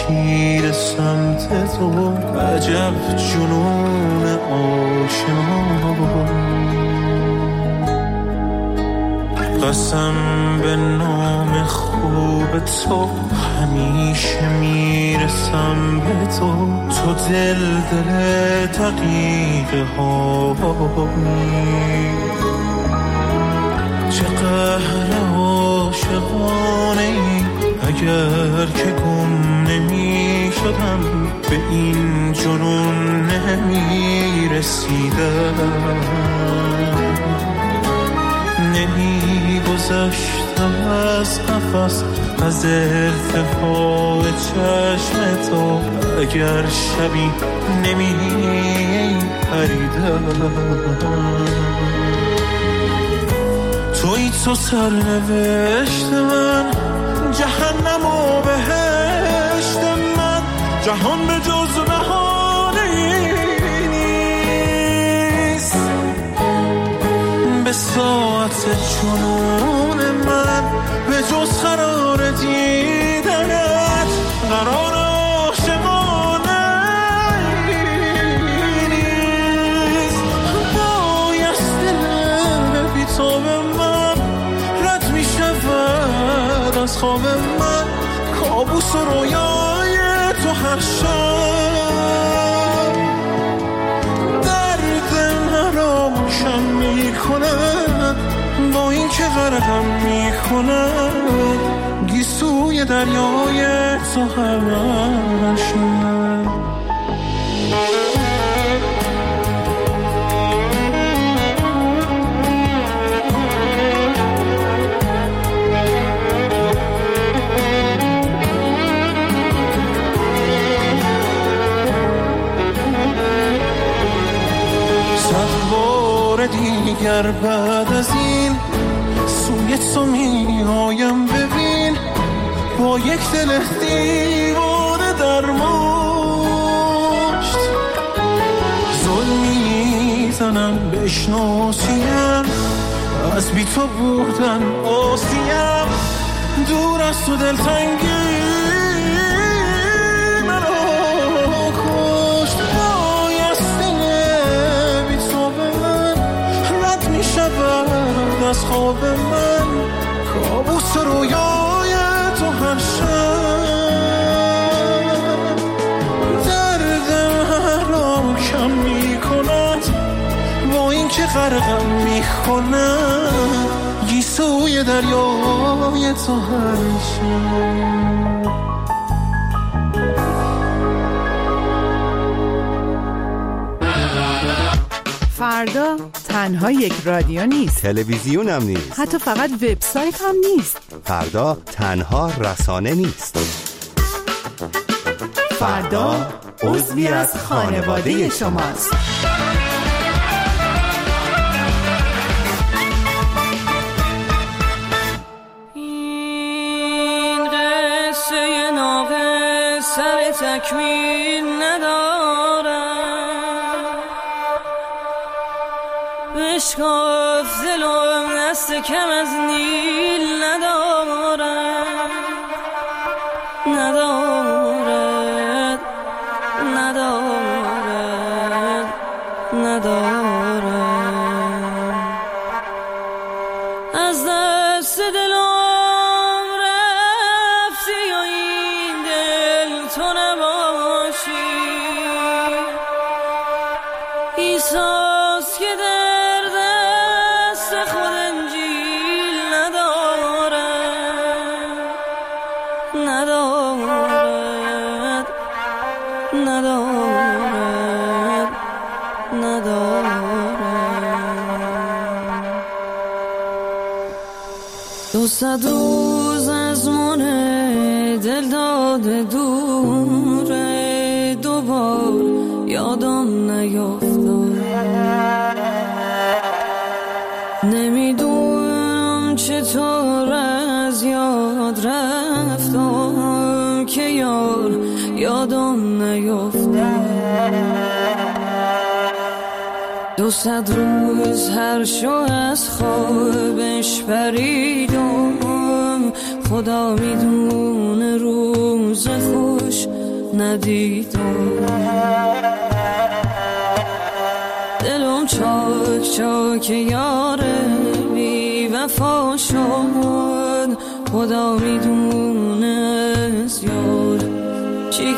شمشیر سمت تو، عجب جنون آشنا. قسم به نام خوب تو همیشه میرسم به تو، تو دل دقیقه ها. چه قهر عاشقانه ای اگر که گم نمی شدم، به این جنون نمی رسیدم. نمی گذشتم از نفس، از ارتفاع چشم تو، اگر شبی نمی پریدم. توی تو سرنوشت من، جهنم و بهشت من، جهان به جز بهانه نیست. به ساعت جنون من، به جز قرار دیدنت، قرار عاشقانه نیست. بایست دل بی تو به من رد می شود از خواب من، کابوس و رویای تو هر شب. درد مرا کم می کند، با این که غرقم می کند، گیسوی دریای تو هر شب. دیگر بعد از این سوی تو می آیم، ببین با یک دل دیوانه در مشت. ظلم میزنم بشناسیم، از بی تو بودن آسیم، دور از تو دلتنگی منو کشت. از خواب من، کابوس رویای تو هر شب. درد مرا کم می کند، با این که غرقم می کند، گیسوی دریای تو هر شب. فردا تنها یک رادیو نیست، تلویزیون هم نیست، حتی فقط وبسایت هم نیست. فردا تنها رسانه نیست. فردا عضوی از خانواده شماست. این قصه ناقص سر تکمیل نداره، بشکاف دلم دست کم از نیل ندارد، ندارد، ندارد، ندارد. از دست دلم رفتی و این دل تو نباشی، ایساس که در دست خود انجیل ندارد، ندارد، ندارد، ندارد. 200 روز از من دل داده دوره، دوبار یادم نیفتاد. نمیدونم چطور از یاد رفتم که یار یادم نیفتاد. 200 روز هر شو از خوابش پریدم، خدا میدونه روز خوش ندیدم. دلم چاک چاک یاره بی وفا شد، خدا میدونه زیاد چی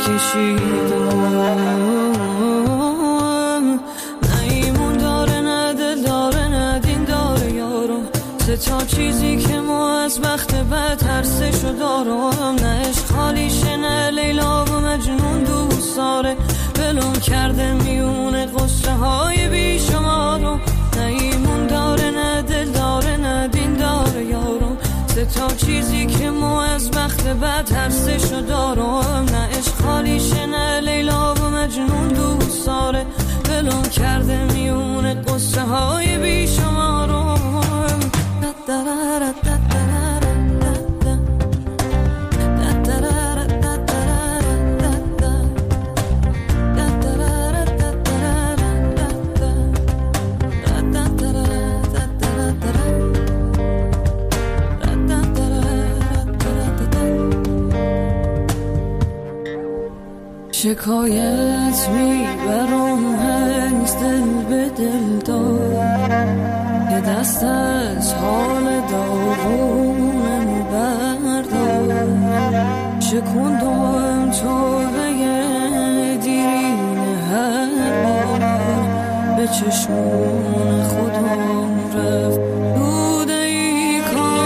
کشیدم. نه ایمون داره نه دل داره نه دین داره یارم، سه تا چیزی که ما از بخت بد ترسشو دارم. نه عشق خالیشه نه لیلا و مجنون دوست داره، بلوم کرده میونه قصه های بیشمارم. نه ایمون داره نه دل داره نه دین داره یارم، سه تا چیزی که ما از بخت بد ترسشو دارم. نه عشق خالیشه نه لیلا و مجنون دوست داره، بلوم کرده میونه قصه های بیشمارم. شکایت میبرم از دل به دل دار، یه دست از حال داغونم بردار. شکندم تو به دیرین هر بار، به چشمون خودم رفت دوده ای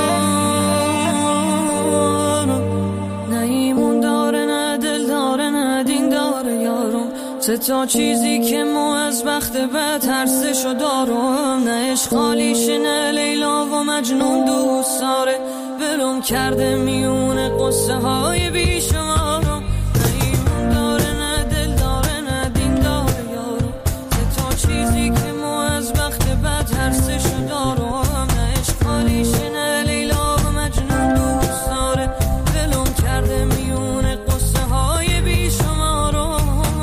کار. نه ایمون داره نه دل داره نه دین داره یارم، سه تا چیزی که ما از بخت بد ترسشو دارم. نه عشق خالیشه نه لیلا و مجنون دوست داره، بلوم کرده میونه قصه های بیشمارم. نه ایمون داره نه دل داره نه دین داره یارم، سه تا چیزی که ما از بخت بد ترسشو دارم. نه عشق خالیشه نه لیلا و مجنون دوست داره، بلوم کرده میونه قصه های بیشمارم.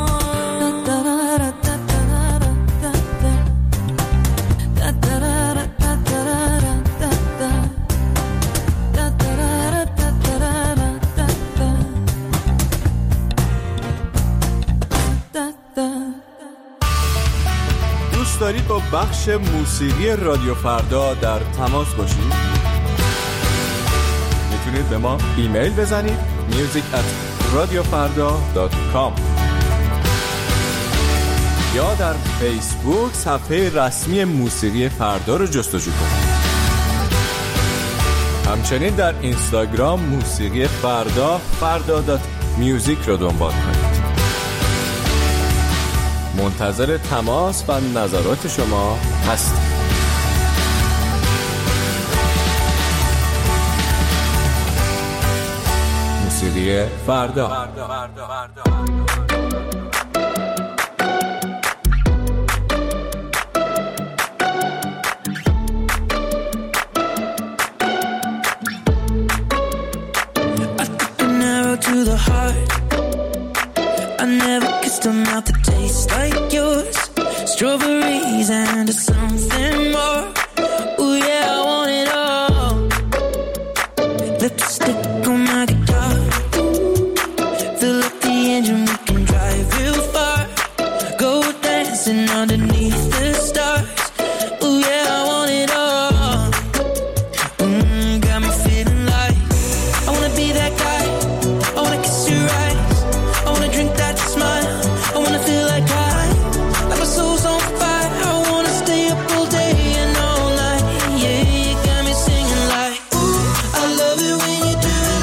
دوست دارید با بخش موسیقی رادیو فردا در تماس باشید؟ میتونید به ما ایمیل بزنید music@radiofarda.com یا در فیسبوک صفحه رسمی موسیقی فردا رو جستجو کنید. همچنین در اینستاگرام موسیقی فردا.music رو دنبال کنید. منتظر تماس و نظرات شما هستیم. موسیقی فردا. To the heart, I never kissed a mouth that tastes like yours. Strawberries and something more. Ooh yeah, I want it all. Lipstick on my guitar, fill up the engine, we can drive real far. Go dancing underneath the stars. Ooh yeah, I want it all. Got me feeling like I wanna be that guy. I wanna kiss your eyes, I wanna drink that smile, I wanna feel like my soul's on fire. I wanna stay up all day and all night. Yeah, you got me singing like, ooh, I love it when you do it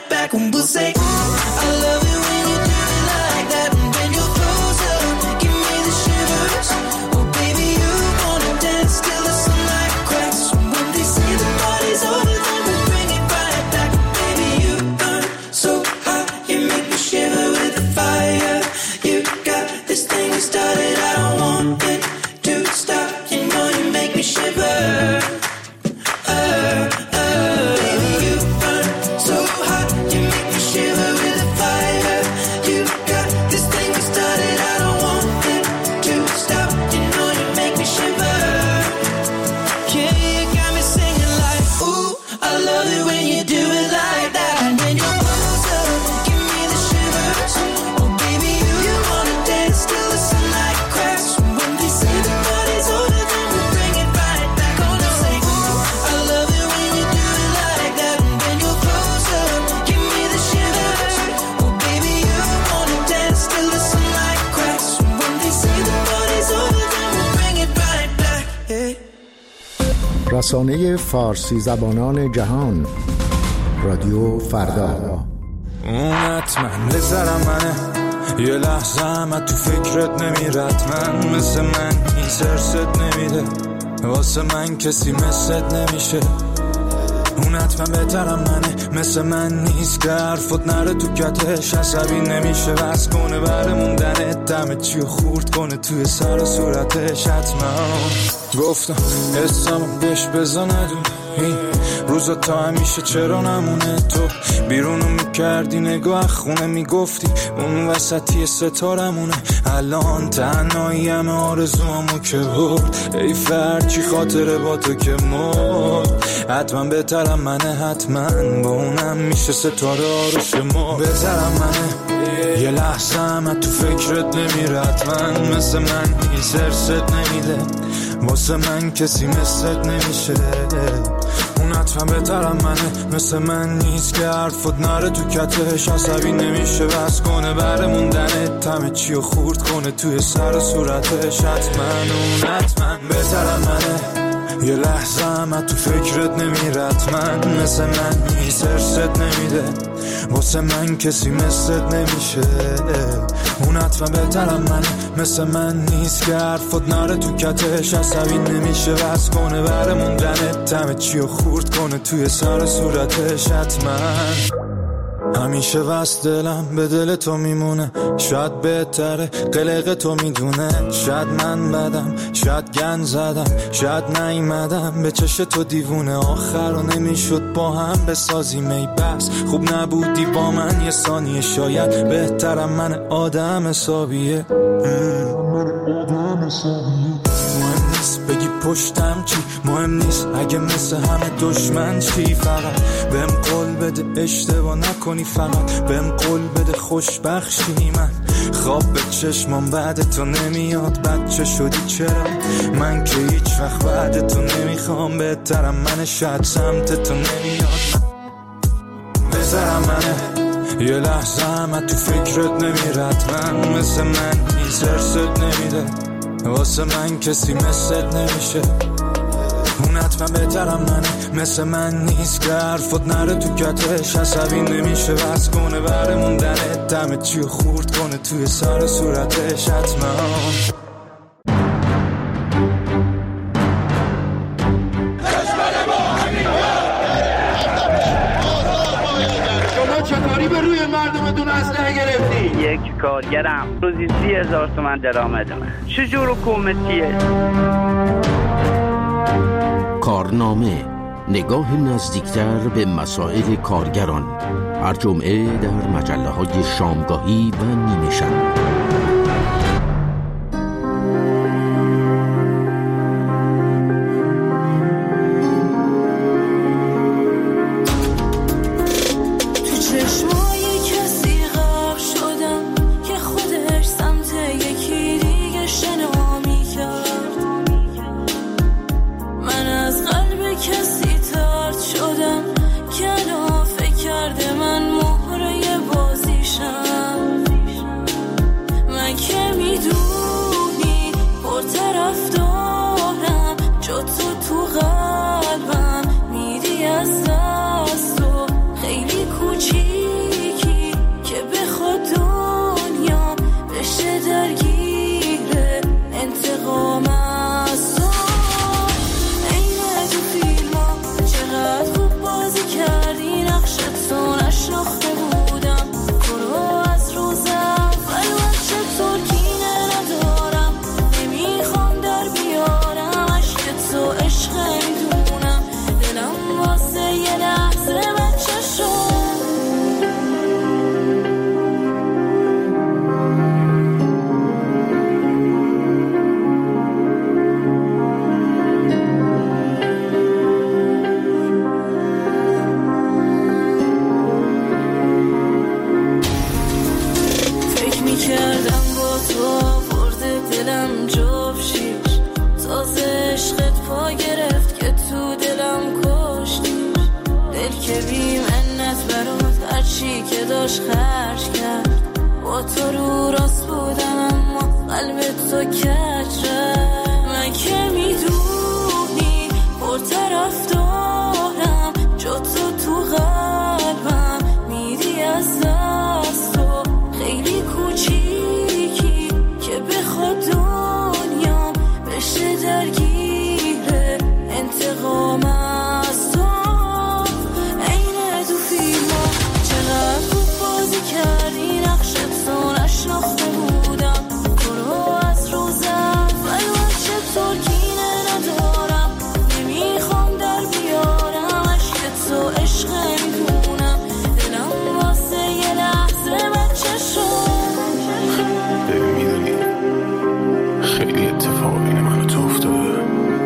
right back and we'll say, I love it when you do it like that. And when you're closer, give me the shivers. Oh baby, you wanna dance till the sunlight cracks. When they say the party's over, then we'll bring it right back. Baby, you burn so hot, you make me shiver with the fire. You got this thing we started, I don't want it to stop. You know you make me shiver. رسانه فارسی زبانان جهان رادیو فردا. اون حتما بذارم منه، یه لحظه هم تو فکرت نمیرد. من مثل من این سرست نمیده، واسه من کسی مثلت نمیشه. اون حتما بهترم منه، مثل من نیست که حرفت نره تو کتش. عصبی نمیشه بس کنه بره موندنت، دمه چیو خورد کنه توی سر و صورتش. حتما گفتم اسمم بهش بزندون این روزا تا همیشه چرا نمونه. تو بیرونو میکردی نگاه خونه میگفتی اون وسطی ستارمونه. الان تنهایی همه آرزوامو که برد، ای فرچی خاطره با تو که مرد. حتما بهترم منه، حتما با اونم میشه ستاره آرش ما. بهترم منه، یه لحظه هم تو فکرت نمیره. حتما مثل من این سرست نمیده، واسه من کسی مثلت نمیشه. اون حتما بهترم منه، مثل من نیست که حرفت نره تو کتش. عصبی نمیشه بس کنه بره موندنت، همه چیو خورد کنه توی سر و صورتش. حتما اون حتما بهترم منه، یه لحظه هم تو فکرت نمیره. حتما مثل من این سرست نمیده، واسه من کسی مثلت نمیشه. اون حتما بهترم منه، مثل من نیست که حرفت نره تو کتش. عصبی نمیشه بس کنه بره موندنت، همه چیو خورد کنه توی سر صورتش. حتما همیشه وست دلم به دل تو میمونه، شاید بهتره قلق تو میدونه. شاید من بدم، شاید گن زدم، شاید نیومدم به چش تو دیوونه. آخر رو نمیشد با هم بسازیم ای بس، خوب نبودی با من یه ثانیه. شاید بهترم من آدم حسابیه. مهم نیست بگی پشتم چی، مهم نیست اگه مثل همه دشمن چی. فقط بهم قول بده اشتباه نکنی، فقط بهم قول بده خوشبخشی. من خواب به چشمام بعد تو نمیاد، بچه شدی چرا؟ من که هیچ وقت بعد تو نمیخوام. بهترم منه، شاید سمت تو نمیاد. بذارم منه، یه لحظه هم تو فکرت نمیرد. من مثل من این سرست نمیده، واسه من کسی مثلت نمیشه. اون حتما بهترم منه، مثل من نیست که حرفت نره تو کتش. عصبی نمیشه بس کنه بره موندنت، دمه چیو خورد کنه توی سر صورتش. حتما چطوری به روی مردمتون اسلحه گرفتی؟ یک کارگرم روزی 30,000 تومان درآمدمه. چجور حکومتیه؟ کارنامه، نگاه نزدیکتر به مسائل کارگران. هر جمعه در مجله‌های شامگاهی و نیمه شب. منت برات هرچی که داشت خرج کرد. با تو رو راست بودم اما قلبت تو کج رفت. من که میدونی پر طرف دارم، جا تو قلبم میری از دست. تو خیلی کوچیکی که بخواد دنیام بشه درگیره انتقام از تو. اینه تو فیلم چقدر خوب بازی کردی نقشت تو نشناخته بودم. تو رو از روز اول چطور کینه ندارم، نمیخوام در بیارم عشق تو عشق میدونم. دلم واسه یه لحظه بچه شد. ببین میدونی خیلی اتفاق بین من و تو افتاده،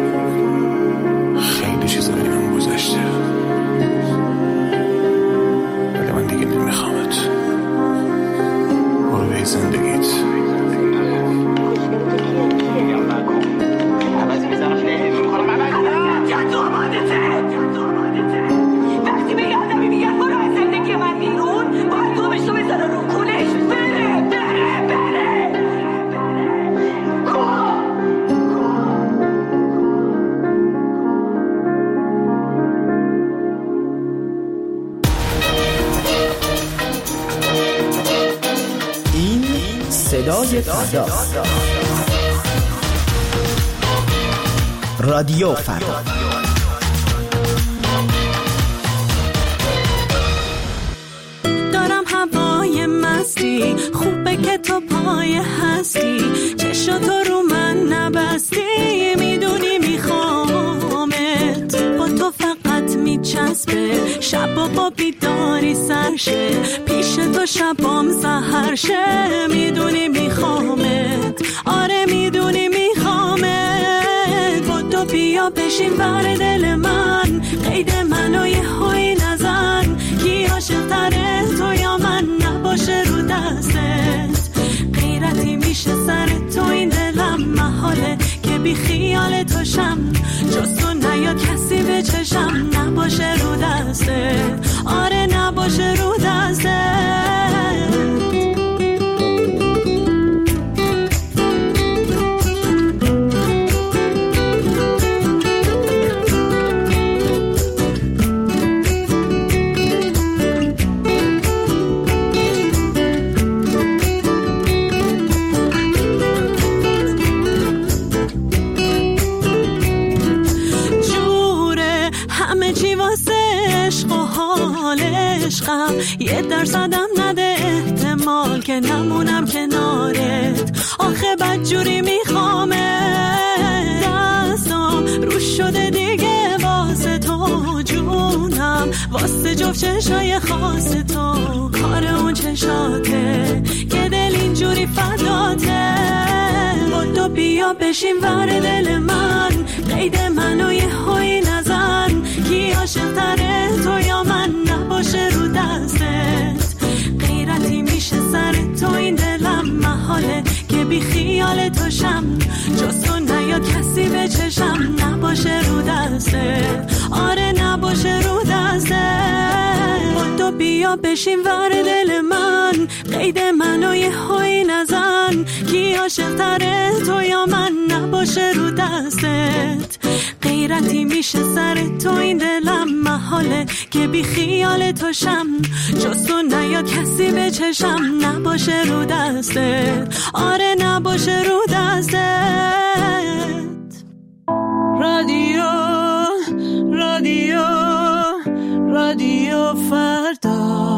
خیلی چیزا بینم گذشته، ولی من دیگه نمیخوامت. برو به زندگیت. وقتی به یادمی میگن برو از زندگی من بیرون، باید تو بشتو بزنه رو کولش. بره بره بره. این صدای فردا، رادیو فردا. دارم هوای مستی، خوبه که تو پای هستی. چشاتو رو من نبستی، میدونی میخوامت. با تو فقط میچسبه شب با بیداری سرشه، پیش تو شبام سحرشه. میدونی میخوامت، آره میدونی میخوامت. با تو بیا بشین بر دل من، قید منو یه هایی نزن. کی عاشق تره تو یا من، نباشه رو دستت. غیرتی میشه سر تو این دلم، محاله که بی خیال تو شم. جز تو نیاد کسی به چشم، نباشه رو دستت. آره نباشه رو دستت. یه درصدم نده احتمال که نمونم کنارت. آخه بدجوری میخوامت، دستم رو شده دیگه واسه تو جونم. واسه جفت چشای خاص تو، کار اون چشاته که دل اینجوری فداته. با تو بیا بشین ور دل من، قید منو یه هایی نزن. کی عاشق تره تو یا من، نباشه رو دستت. غیرتی میشه سر تو این دلم، محاله که بی خیال تو شم. جز تو نیاد کسی به چشم، نباشه رو دستت. آره نباشه رو دستت. با تو بیا بشین ور دل من، قید منو یه هایی نزن. کی عاشق تره تو یا من، نباشه رو دستت. غیرتی میشه سر تو این دلم، محاله که بی خیال تو شم. جز تو نیاد کسی به چشم، نباشه رو دستت. آره نباشه رو دستت. رادیو رادیو رادیو فردا.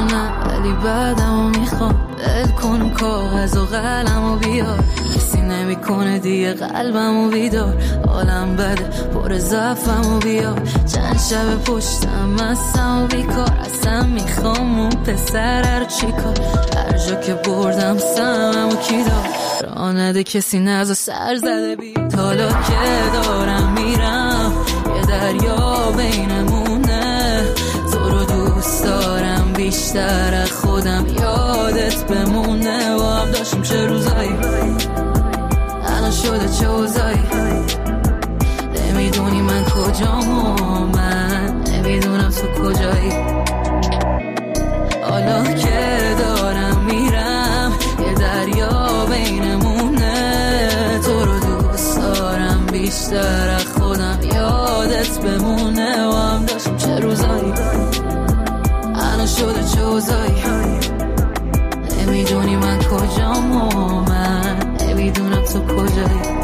میدونم ولی بعدمو میخوام دل کنم کاغذ و قلمو بیار کسی نمیکنه دیگه قلبمو بیدار حالم بده پر ضعفمو بیار چند شب پشتم مستم و بیکار اصلا میخوام اون پسر رو چیکار هر جا که بردم سممو کی دار راه نده کسی نزا سر زده بید حالا که دارم میرم یه دریا بینمونه تو رو دوست دارم بیشتر از خودم یادت بمونه و هم داشتیم چه روزایی الان شده چه اوزایی نمیدونی من کجام و من نمیدونم تو کجایی حالا که دارم میرم یه دریا بینمونه تو رو دوست دارم بیشتر از خودم یادت بمونه و هم داشتیم چه روزایی الان شده چه اوزایی نمیدونی من کجام و من نمیدونم تو کجایی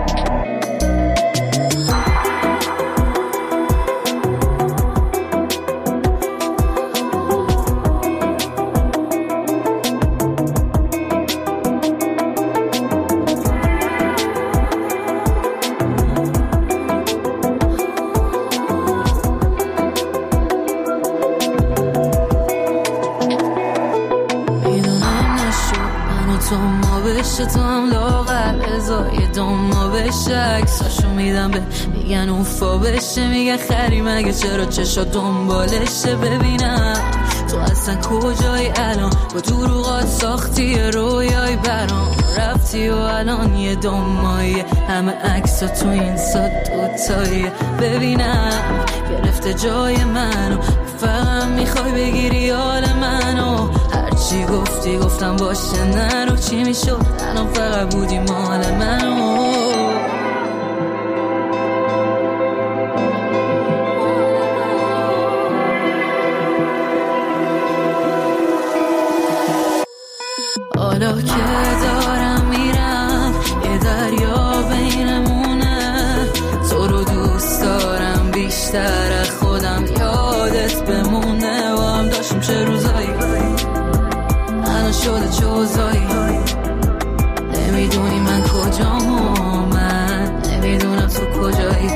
تو هم لاغر ازای دوما بشه اکساشو میدم به میگن اوفا بشه میگن خری مگه چرا چشا دنبالشه ببینم تو اصلا کجایی الان با دروغات ساختی رویای برام رفتی و الان یه دومایی همه عکسا تو این سا دوتایی ببینم گرفته جای منو فقط میخوای بگیری حال منو هرچی گفتی گفتم باشه نرو چی میشد الان فقط بودی مال منو حالا که دارم میرم یه دریا بینمونه تو رو دوست دارم بیشتر از خودم یادت بمونه و هم داشتیم چه روزایی الان شده چه اوزایی نمیدونی من کجام و من نمیدونم تو کجایی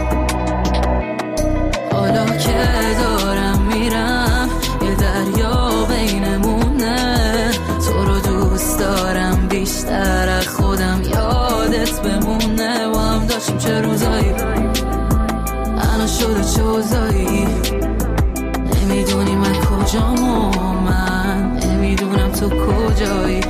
حالا که دارم میرم یه دریا بینمونه تو رو دوست دارم بیشتر از خودم یادت بمونه و هم داشتیم چه روزایی الان شده چه اوزایی نمیدونی من کجام و من نمیدونم تو کجایی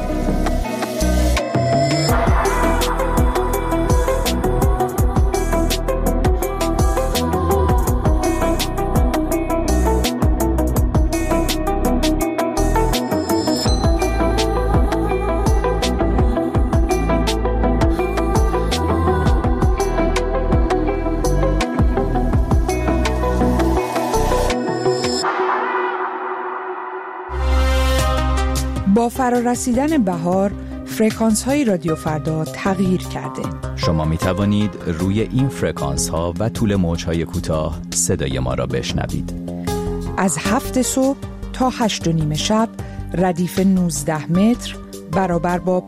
با فرارسیدن بهار فرکانس های رادیو فردا تغییر کرده. شما می توانید روی این فرکانس ها و طول موج های کوتاه صدای ما را بشنوید. از 7 صبح تا 8:30 شب ردیف 19 متر برابر با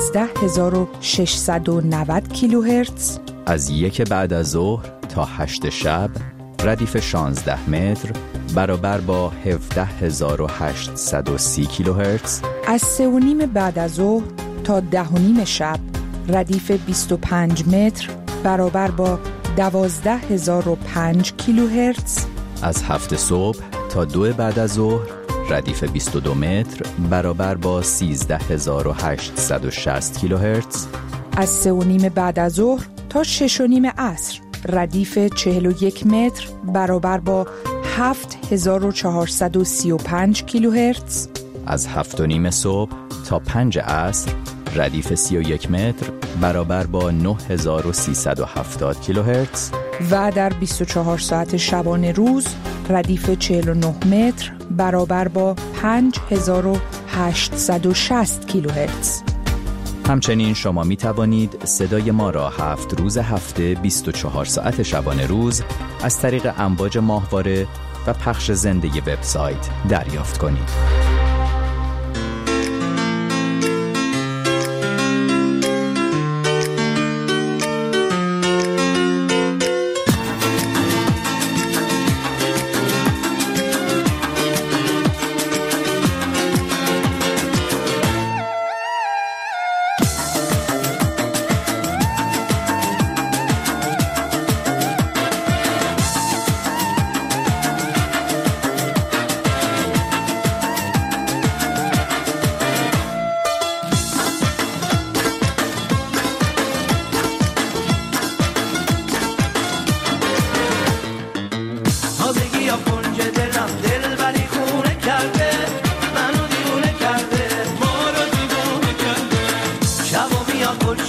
15690 کیلوهرتز. از 1 بعد از ظهر تا 8 شب ردیف 16 متر برابر با 17830 کیلوهرتز. از 3:30 بعد از ظهر تا 10:30 شب ردیف 25 متر برابر با 12005 کیلوهرتز. از 7 صبح تا 2 بعد از ظهر ردیف 22 متر برابر با 13860 کیلوهرتز. از 3:30 بعد از ظهر تا 6:30 عصر ردیف 41 متر برابر با 7435 کیلوهرتز. از 7:30 صبح تا 5 عصر ردیف 31 متر برابر با 9370 کیلوهرتز. و در 24 ساعت شبانه روز ردیف 49 متر برابر با 5860 کیلوهرتز. همچنین شما می توانید صدای ما را 7 روز هفته 24 ساعت شبانه روز از طریق امواج ماهواره و پخش زنده وبسایت دریافت کنید.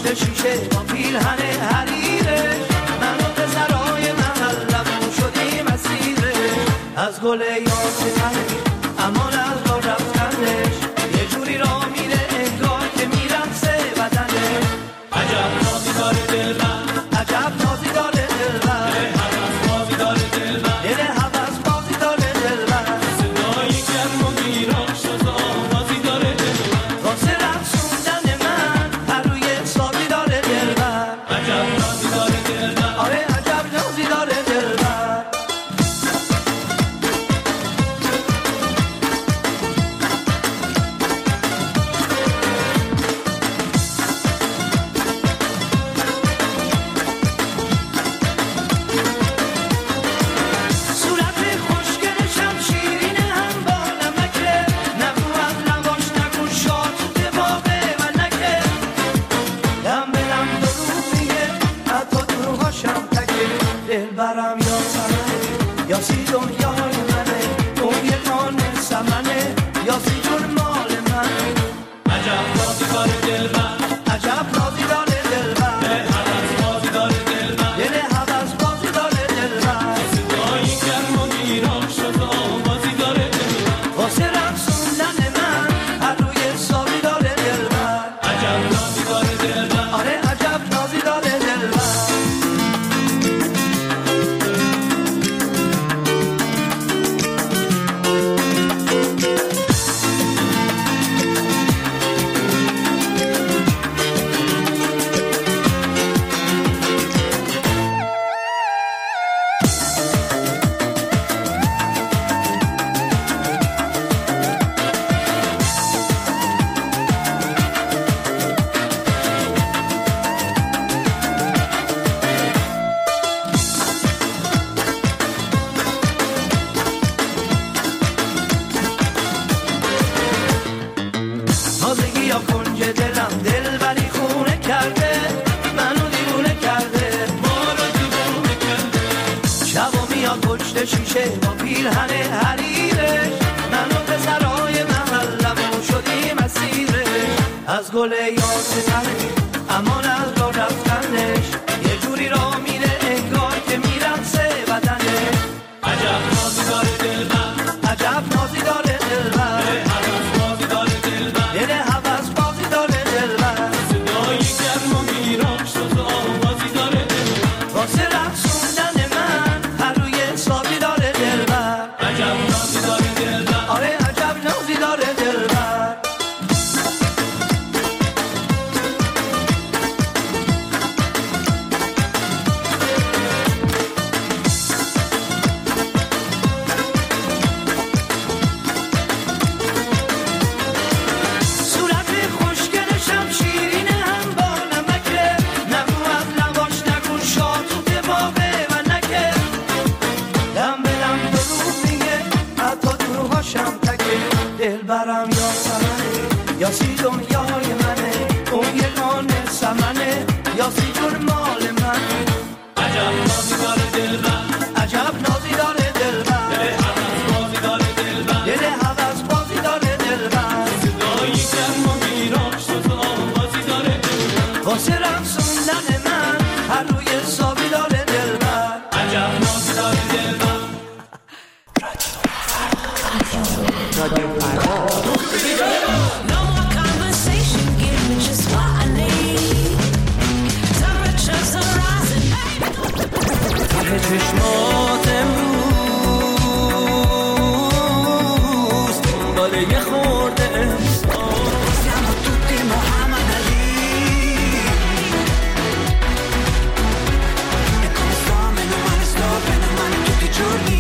پشت شیشه با پیرهن حریره من و پسرای محلمون شدیم اسیره از گل یاسمنش امان از با رفتنش یه جوری را میره انگار که میرقصه بدنش عجب نازی داره دلبر عجب نازی داره دلبر هوس بازی داره دلبر دل هوس بازی داره دلبر صدای گرم و گیران شد آوازی داره دلبر واسه رقصوندن من هر روی حسابی داره دلبر عجب نازی داره دلبر آره عجب نازی داره دلبر دلبرم یا سمنه یا سی دنیای منه اون یه کانه سمنه یا سی جون مال من عجب نازی داره دلبر عجب نازی داره دلبر دل هوس بازی داره دلبر دل هوس بازی داره دلبر صدای گرم و گیران شد آوازی داره دلبر واسه رقصوندن من هر روی حسابی داره دلبر عجب نازی داره دلبر آره عجب نازی داره دلبر تازگی یا کنج دلم دلبری خونه کرده منو دیوونه کرده ما رو دیوونه کرده شب و میاد پشت شیشه با پیرهن حریرش منو پسرای محلمون شدیم اسیرش از گل یاسمنش امان از با رفتنش یه جوری را میره انگار که میرقصه بدنش عجب نازی داره دلبر عجب نازی داره دلبر دل هوس بازی داره دلبر صدای گرم و گیران شد آوازی داره دلبر واسه رقصوندن من هر روی حسابی داره دلبر عجب نازی داره دلبر آره عجب نازی داره دلبر دلبرم یا سمنه یا سی دنیای منه اون یه کانه سمنه یا سی جون مال من عجب نازی داره دلبر عجب نازی داره دلبر دل هوس بازی داره دلبر دل هوس بازی داره دلبر صدای گرم و گیران شد آوازی داره دلبر واسه رقصوندن من هر روی حسابی داره دلبر عجب نازی داره دلبر رادیو فردا No more conversation, give me just what I need. Temperatures are rising. ته چشمات امروز دنبال یه خورده احساس Siamo tutti Muhammad Ali. E come sto, meno male tutti i giorni.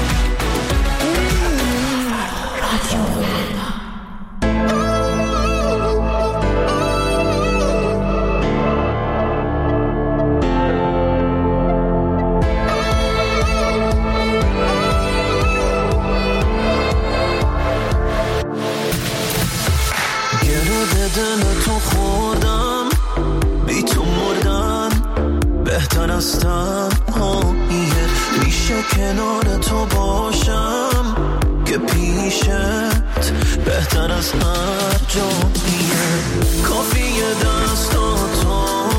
دل تو خوردم بی تو مردن بهتر از تنهاییه میشه کنار تو باشم که پیشت بهتر از هر جاییه کافیه دستاتو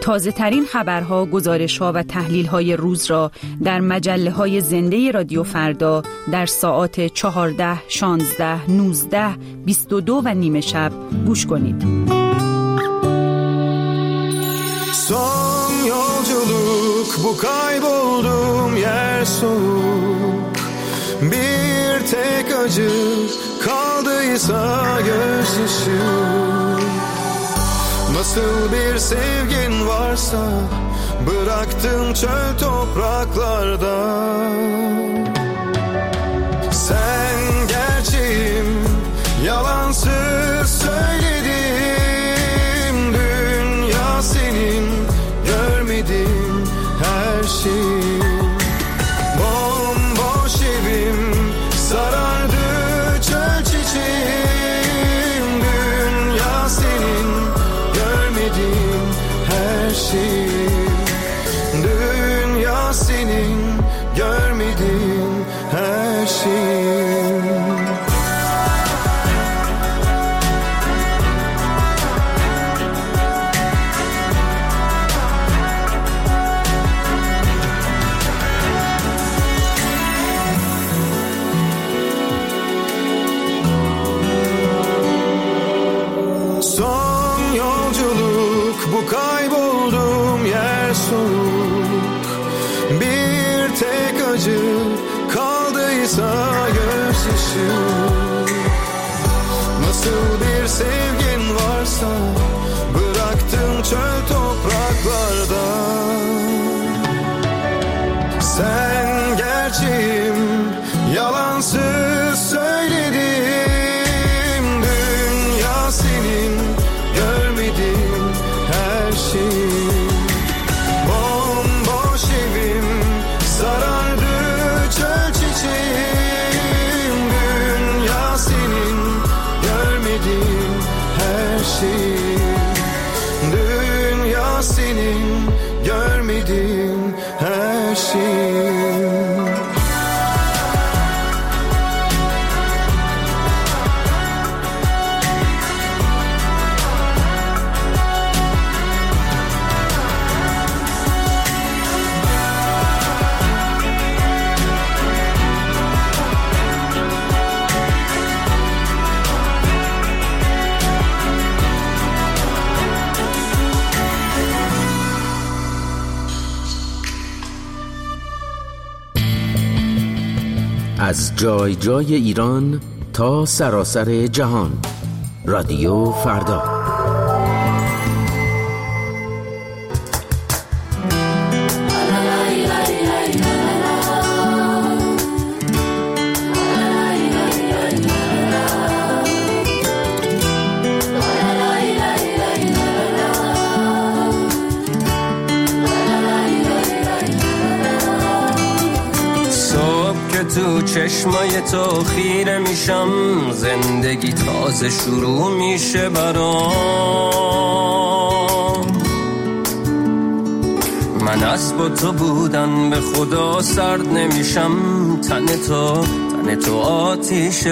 تازه ترین خبرها، گزارش‌ها و تحلیل‌های روز را در مجله‌های زنده رادیو فردا در ساعات 14, 16, 19, 22 و نیمه شب گوش کنید. Son yolculuk bu kaybolduğum yer soğuk. Bir tek acı kaldıysa gözyaşı. Nasıl bir sevgin varsa bıraktın çöl topraklarda. Sen gerçeğim, yalansız söyledim. Dünya senin, görmedim her şeyi. Bomboş evim sarardı çöl çiçeğim. Dünya senin, görmedim her şeyi. Dünya senin, görmedim her şeyi. Son yolculuk bu kaybolduğum yer soğuk. Bir tek acı kaldıysa gözyaşı. Nasıl bir sevgin varsa bıraktın çöl topraklarda. Sen gerçeğim, yalansız söyledim. Dünya senin, görmedim her şeyi. Bomboş evim sarardı çöl çiçeğim. Dünya senin, görmedim her şeyi. Dünya senin, görmedim her şeyi. از جای جای ایران تا سراسر جهان، رادیو فردا. تو چشمای تو خیره میشم، زندگی تازه شروع میشه برام. من از با تو بودن به خدا سرد نمیشم، تن تو آتیش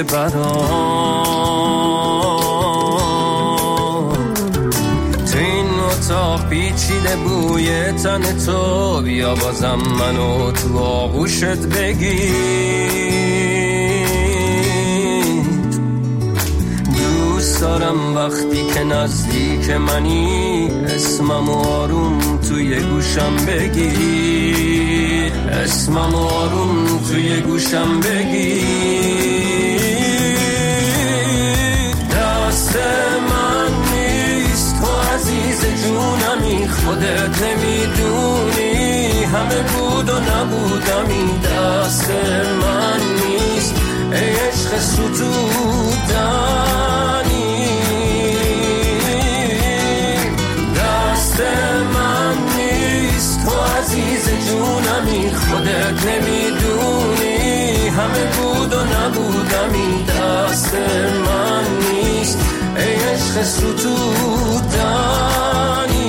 برام. تو این اتاق پیچیده بوی تن تو، بیا بازم منو تو آغوشت بگیر. دوست دارم وقتی که نزدیک منی، اسمم آروم توی گوشم بگیر. اسمم آروم توی گوشم بگیر. دست من نیست تو عزیز جونمی، خودت نمیدونی همه بود و نبودمی. دست من نیست ای عشق ستودنی. دست من نیست تو عزیز جونمی، خودت نمیدونی همه بود و نبودمی. دست من نیست ای عشق ستودنی.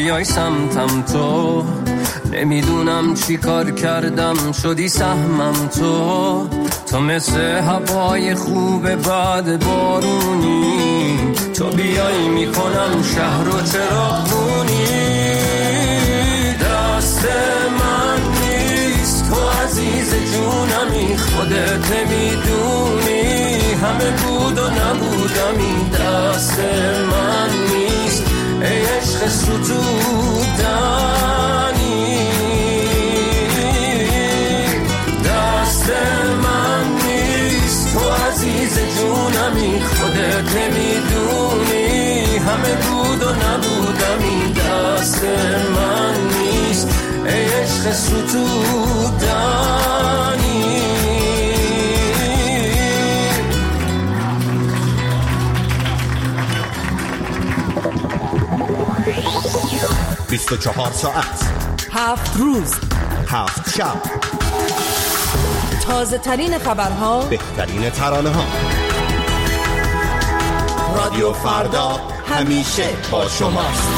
بیای سمتم تو، نمیدونم چی کار کردم شدی سهمم تو مثل هوای خوب بعد بارونی، تو بیای میکنم شهر رو چراغونی. دست من نیست تو عزیز جونمی، خودت نمیدونی همه بود و نبودمی. دست من نیست ای عشق ستودنی، دست من نیست تو عزیز جونمی، خودت نمیدونی همه بود و نبودمی. دست من نیست ای عشق ستودنی. 24 ساعت 7 روز 7 شب، تازه ترین خبرها، بهترین ترانه ها. رادیو فردا همیشه با شماست.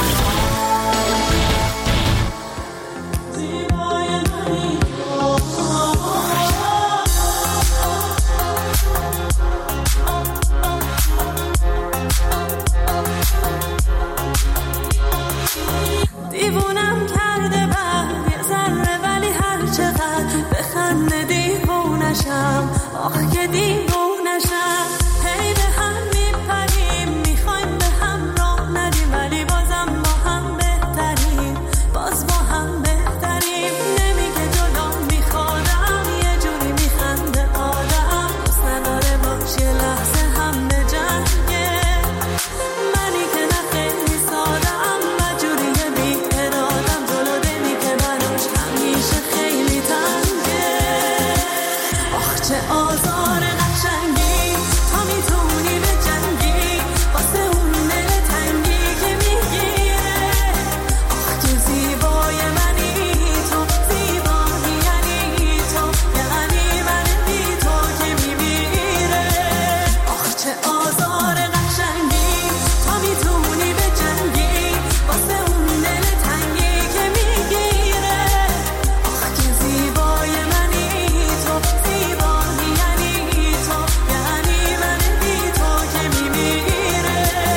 دیوونم کرده بعد یه ذره، ولی هر چقدر بخنده دیوونشم، آخ که دیوونشم. هی به هم میپریم، میخوایم به هم راه ندیم، ولی بازم با هم بهتریم، باز با هم بهتریم. نمیگه جلو میخوادم، یه جوری میخنده آدم، دوست نداره باش یه لحظه هم به جنگه. منی که نه خیلی سادم، مجوریه بی ارادم، جلو دلی که براش همیشه خیلی تنگه. آخ چه آزار قشنگی، تا میتونی به جنگی واسه اون دل تنگی که میگیره. آخ که زیبای منی تو، زیبایی یعنی تو، یعنی من بی تو که میمیره. آخ چه آزار قشنگی، تا میتونی به جنگی واسه اون دل تنگی که میگیره. آخ که زیبای منی تو، زیبایی یعنی تو، یعنی من بی تو که میمیره.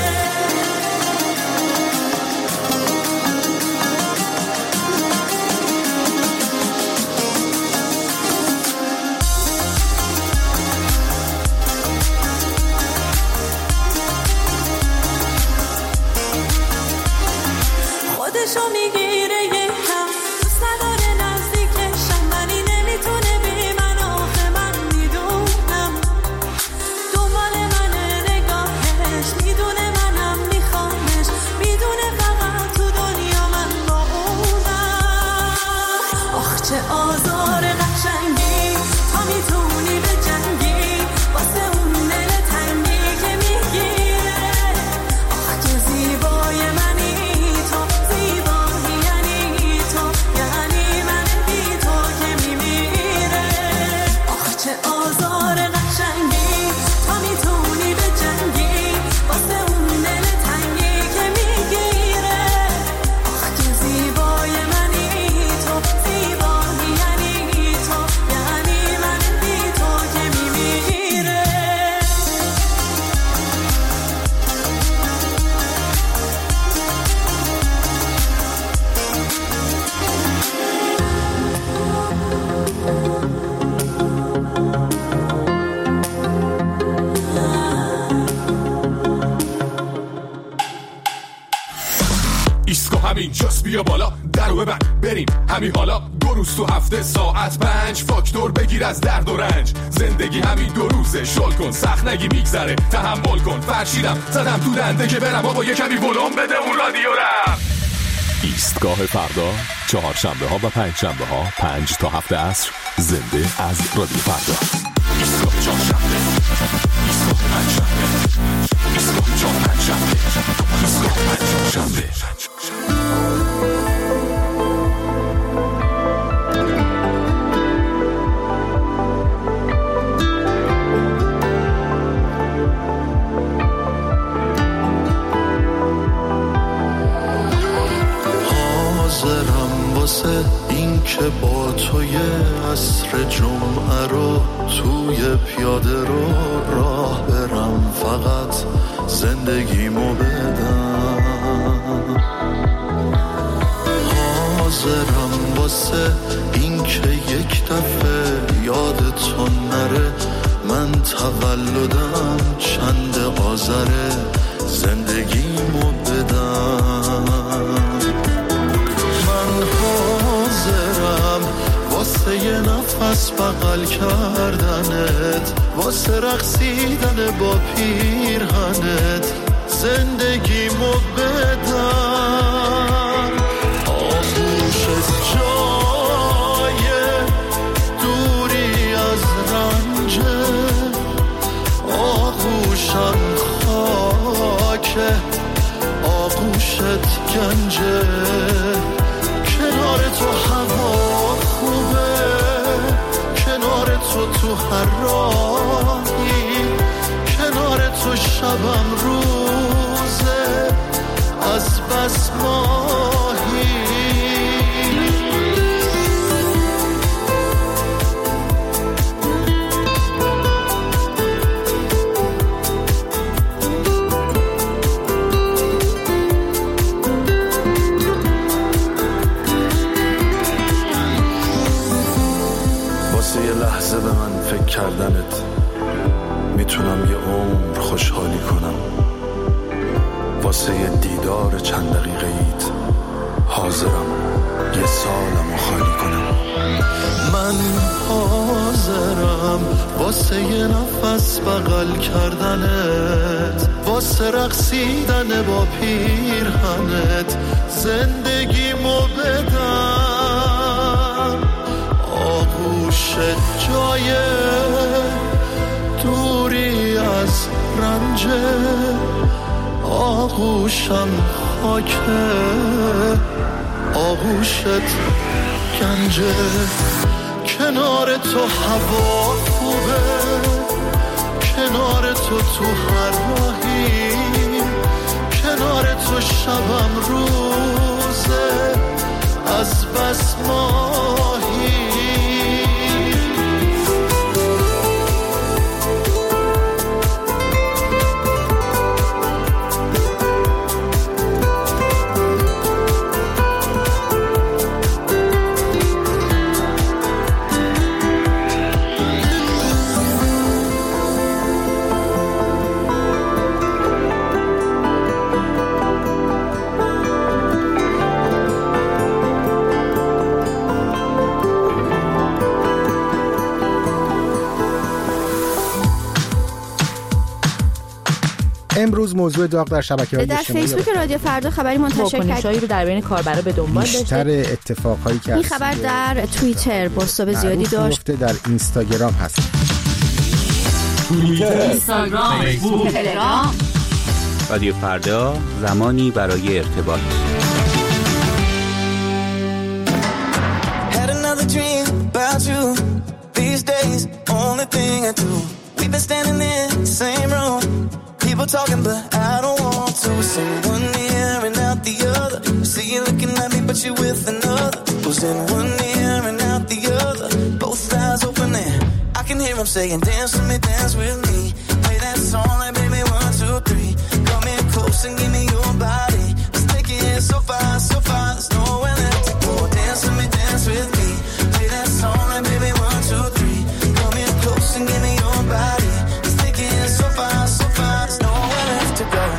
خودشو میگیره یه کم، دوست نداره نزدیکشم، ولی نمیتونه بی من، آخه من میدونم دنبال منه نگاهش، میدونه منم میخوامش، میدونه فقط تو دنیا من با اونم. آخ چه آزار قشنگی، تا میتونی به جنگی واسه اون دل تنگی که میگیره. آخ که زیبای منی تو، زیبایی یعنی تو، یعنی من بی تو که میمیره. آخ چه آزار قشنگی، تا میتونی به جنگی واسه اون دل تنگی که میگیره. آخ که زیبای منی تو، زیبایی یعنی تو، یعنی من بی تو که میمیره. ایسکو همین جاست، بیا بالا درو ببند بریم همین حالا. 2 روز تو هفته ساعت 5 فاکتور بگیر از درد و رنج. زندگی همین 2 روزه، شل کن سخت نگی میگذره، تحمل کن. فرشیدم زدم تو دنده که برم بابا یه کمی ولوم بده اون رادیو رم. ایستگاه فردا، 4 شنبه ها و 5 شنبه ها 5 تا 7 عصر، زنده از رادیو فردا. ایستگاه 4 شنبه، ایستگاه 5 شنبه، ایستگاه 4 5 شنبه، ایستگاه 5 شنبه. رو توی پیاده رو راه برم، فقط زندگیمو بدم. حاضرم واسه این که یک دفعه یادتون نره من تولدم چند آذره، زندگیمو بدم. من حاضرم واسه یه نفس بغل کردنت، واسه رقصیدن با پیرهنت، زندگیمو بدم. آغوشت جای دوری از رنجه، آغوشم خاکه، آغوشت گنجه. کنار تو هوا خوبه، کنار تو هر راهی، کنار تو شبم روزه از بس ماهی. یه لحظه به من فکر کردنت میتونم یه عمر خوشحالی کنم، واسه یه دیدار چند دقیقه ایت حاضرم یه سالمو خالی کنم. من حاضرم واسه یه نفس بغل کردنت، واسه رقصیدن با پیرهنت، زندگیمو بدم. آغوشت جای دوری از رنجه، آغوشم خاکه، آغوشت گنجه. کنار تو هوا خوبه، کنار تو هر راهی، کنار تو شبم روزه از بس ماهی. امروز موضوع داغ در شبکه‌های اجتماعی در فیسبوک رادیو فردا خبری منتشر کرد. واکنش‌هایی رو در بین کاربرا به دنبال داشته. بیشتر اتفاقایی که این خبر در توییتر بازتاب زیادی داشت. در اینستاگرام هست. توییتر، اینستاگرام، فیسبوک، تلگرام. رادیو فردا، زمانی برای ارتباط. Had another dream about you. These days, only thing I do. We've been standing in the same room. People talking, but I don't want to. Sing one ear and out the other. See you looking at me, but you're with another. Was in one ear and out the other. Both eyes open and I can hear them saying, dance with me, dance with me. Play that song like baby 1, 2, 3. Come in close and give me your body. Let's take it so far, so far. There's nowhere left to go. Dance with me, dance with me. Play that song like baby 1, 2, 3. Come in close and give me your body. Let's take it so far, so far. There's nowhere left to go.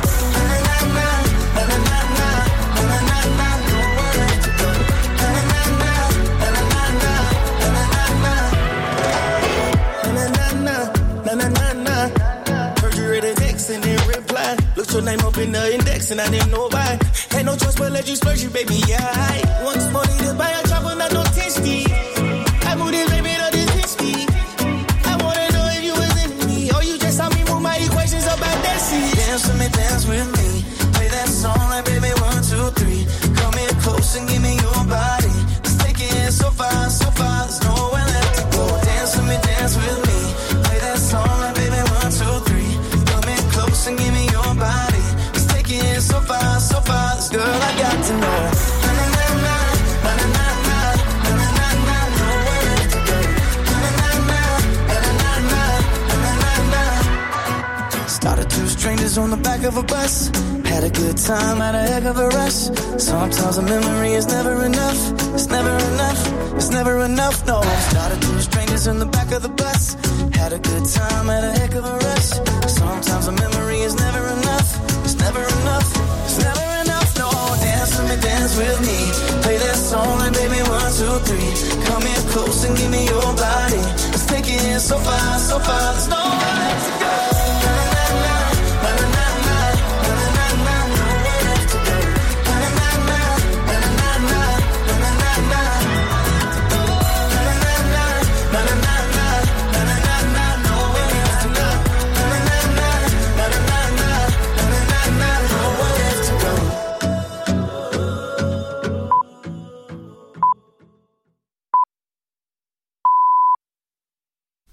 Your name up in the index and I didn't know why. Ain't no choice but let you splurge you, baby, yeah. Once money to buy a chopper, not no tasty. I moved it, baby, to this risky. I wanna know if you was in me, or you just saw me move my equations up at that seat. Dance with me, dance with me. Play that song like baby 1, 2, 3. Come in close and give me your body. Let's take it so far, so far. There's nowhere left to go. Dance with me, dance with me. Play that song like baby 1, 2, 3. Come in close and give me your body. Let's take it so far, so far. Girl, I got to know. strangers on the back of a bus. Had a good time, had a heck of a rush. Sometimes a memory is never enough. It's never enough, it's never enough, no. Started two strangers in the back of the bus. Had a good time, had a heck of a rush. Sometimes a memory is never enough. It's never enough, it's never enough, no. Dance with me. Play that song like baby 1, 2, 3. Come here close and give me your body.